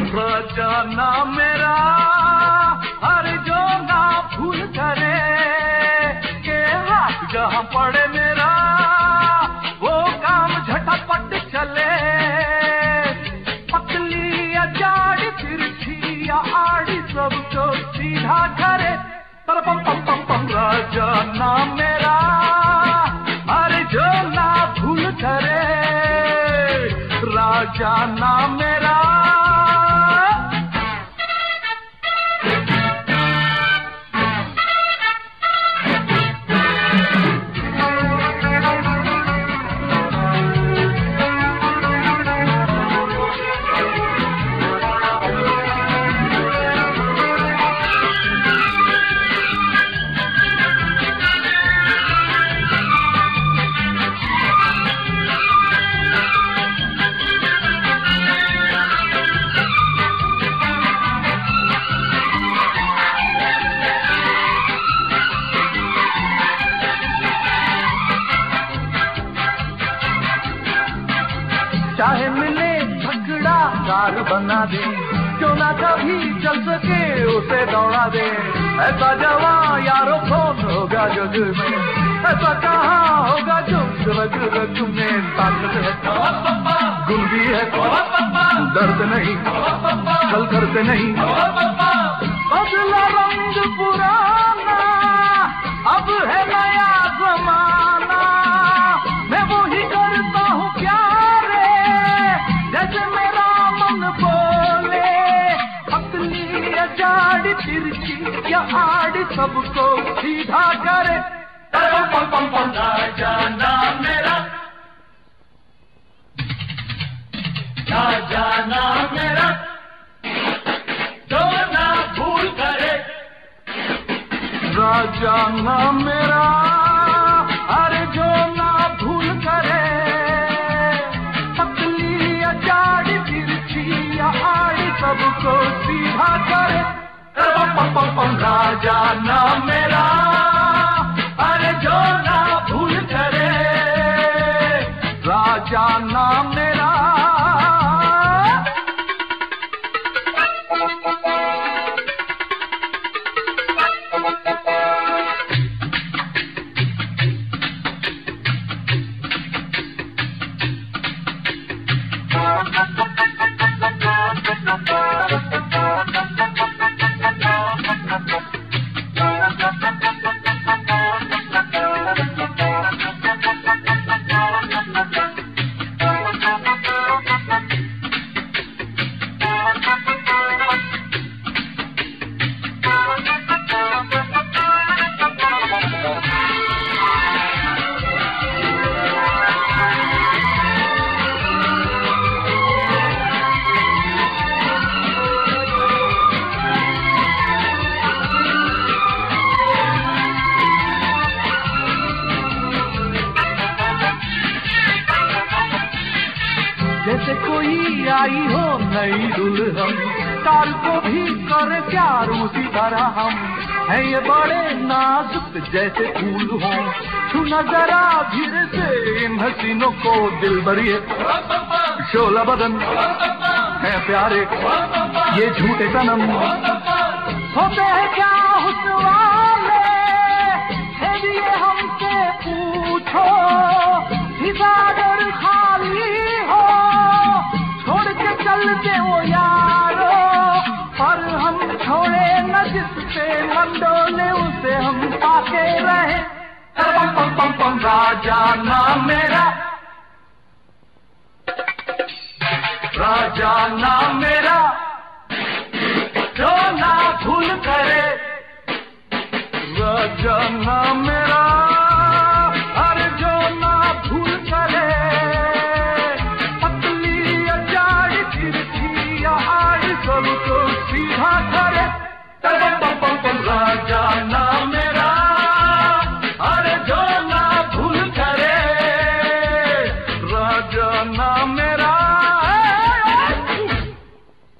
जाना मेरा हर जो ना भूल करे के हाथ जहाँ पड़े मेरा वो काम झटापट चले। पतली या जाड़ी तिरछी या आड़ी सबको सीधा करे। पर पम पम पम पम राजा ना मेरा हर जो ना भूल करे। राजा ना मेरा चाहे मिले झगड़ा कार बना दे, क्यों ना कभी चल सके उसे दौड़ा दे। ऐसा जवां यारों कौन होगा जग में, ऐसा कहाँ होगा जो रग रग में ताकत है, गुण भी है, दर्द नहीं, कल करते नहीं। बदला रंग पुराना, अब है नया जमाना, मैं वो ही करता हूँ प्यारे जैसे मेरा मन बोले। पतली या जाड़ी तिरछी या आड़ी सबको सीधा करे। पम पम पम राजा ना मेरा, राजा ना मेरा, जो ना भूल करे। राजा ना मेरा अरे जो ना भूल करे। पतली या जाड़ी तिरछी या आड़ी सबको सीधा करे। पम पम पम राजा ना मेरा अरे जो ना भूल करे। राजा ना मेरा जैसे कोई आई हो नई दुल्हन, कार को भी करे प्यार उसी तरह हम है। ये बड़े नाजुक जैसे फूल हो, छूना जरा धीरे से इन हसीनों को। दिल भरिए शोला बदन है प्यारे ये झूठे सनम, होते हैं क्या हुस्न वाले ये हमसे पूछो। हिसागर खाली हो छोड़ के चलते वो यारो, पर हम छोड़े न जिससे मंडोले उसे हम पाके रहे। पम पम पम पम राजा ना मेरा, राजा ना मेरा, जो ना भूल करे। राजा ना मेरा